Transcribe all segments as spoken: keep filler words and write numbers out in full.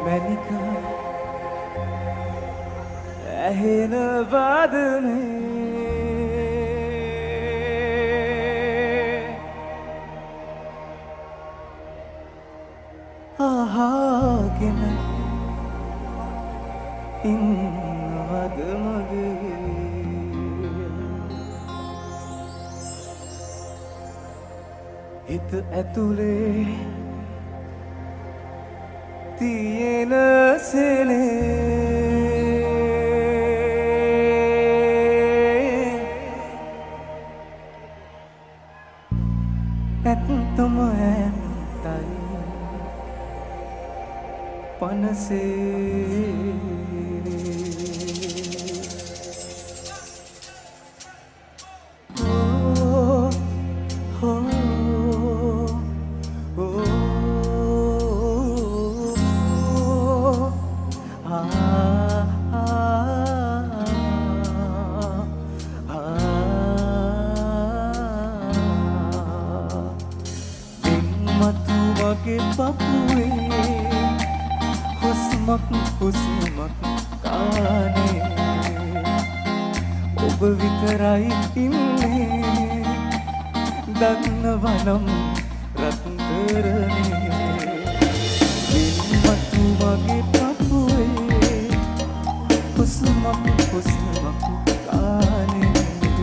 මැනික ඇහෙන වාදනේ ආහාගෙන ඉන්නවද මගේ හිත ඇතුලේ තියෙන සෙලේ ඇත්තම ඇත්තයි පනසේ හුස්මක් කානේ ඔබ විතරයි ඉන්නේ දන්නවනම් රත්තරනේ දින්මතු වගේ පපුවේ හුස්මක් හුස්මක් කානේ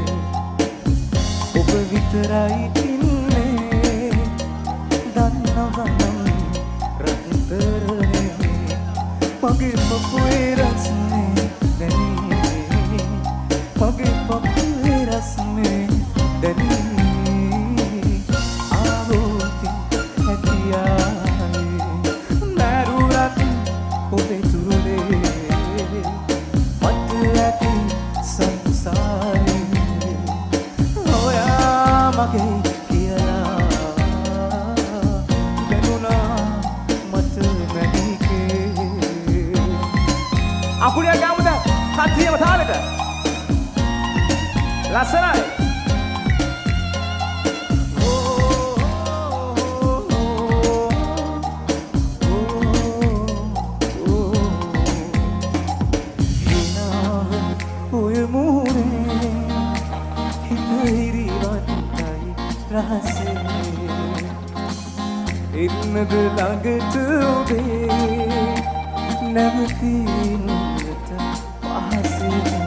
ඔබ විතරයි ඉන්නේ දන්නවනම් රත්තරනේ Pagi papuwe rasne dani Pagi papuwe rasne dani Aavoti hatiyai Narurat obe turule Matlati sansari Oya mage kiyala Benuna mat manike Apuriya gamuda hathiyama thaleta lasanai oye mure hitiri vantai rase innad lagata obe නැවතින්නට පහසේ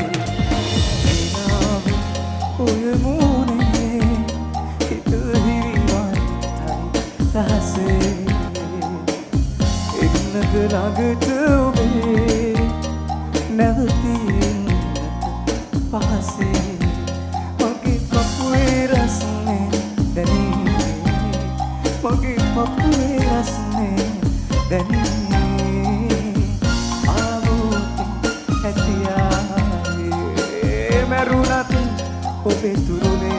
එනාව ඔය මූනේ හිත හිරිවන්තයි රහසේ එන්නද ළඟට ඔබේ නැවතින්නට පහසේ මගේ පපුවේ රසනේ දැනේ මගේ පපුවේ රසනේ දැනේ obe turule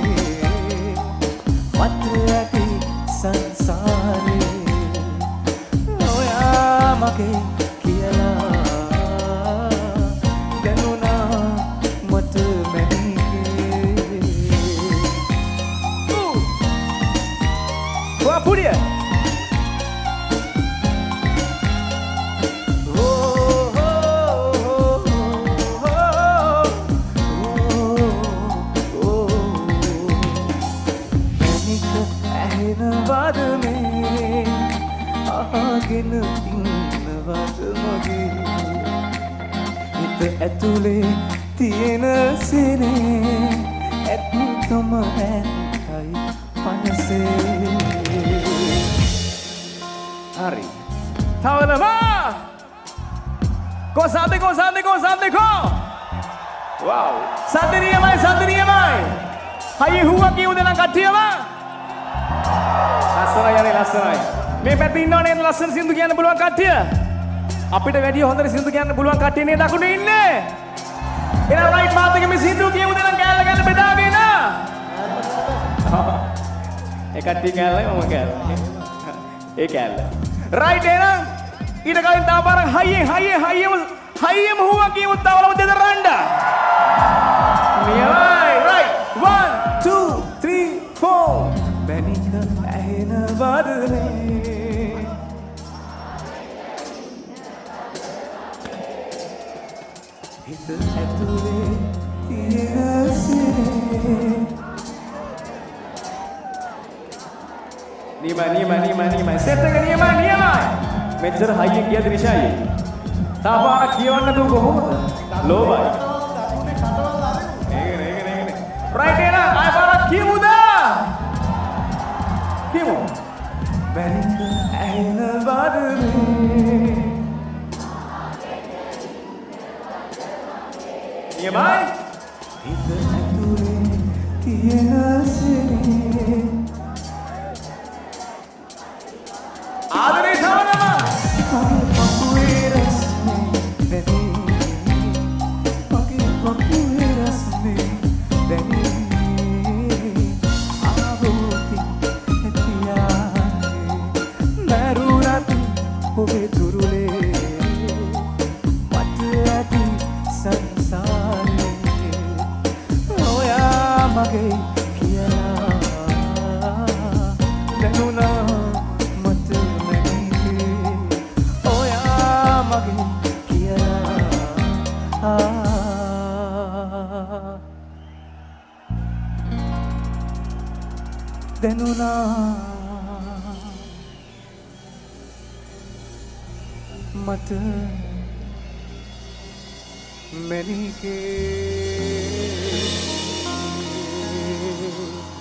matlati sansare oya mage kiyala danuna mat manike wa puriya ආගෙන ඉන්නවද මගේ හිත ඇතුලේ තියෙන සෙනේ ඇත්තම ඇත්තයි පනසේ හරි තවලමා කොසන්දේ කොසන්දේ කොසන්දේ කෝ වව් සද්දනියමයි සද්දනියමයි හයි හුවා කියුද නම් කට්ටියම ලස්සනයි යන්නේ ලස්සනයි මේ පැත්තේ ඉන්නවනේ ලස්සන සින්දු කියන්න පුළුවන් කට්ටිය අපිට වැඩි හොඳට සින්දු කියන්න පුළුවන් කට්ටිය නේද අකුණේ ඉන්නේ එහෙනම් රයිට් මාත් එක මේ සින්දු කියමුද නම් කෑල්ල කෑල්ල බෙදාගෙන ඒ කට්ටිය කෑල්ලයි මම කෑල්ලයි ඒ කෑල්ල රයිට් එහෙනම් ඊට කලින් තව පාරක් හයියෙන් හයියෙන් හයියම හයියම හුවා කියමු තවලම දෙද රණ්ඩ නියමයි right one two three four බැනික ඇහෙන වදනේ නියමයි නියමයි නියමයි නියමයි සෙට් එක නියමයි නියමයි මෙච්චර හයියෙන් ගියද නිෂායි තාපාරක් කියවන්න දු කොහොමද ලෝබයි ඒකනේ ඒකනේ ඒකනේ රයිට් එන ආය පාරක් කියමුද කියමු බැරිද ඇහෙන බාදනේ නියමයි හිත ඇතුලේ තියෙන සිනේ ආදරේ සමනම පපුවේ රස්නේ දැනේ පගේ පපුවේ රස්නේ දැනේ ආවෝති හැතියාගේ මරුණත් ඔබේ දුරුලේ මට ඇති සංසාරේ ඔයා මගේ කියලා දැනුණා දැනුණා මට මැනිකේ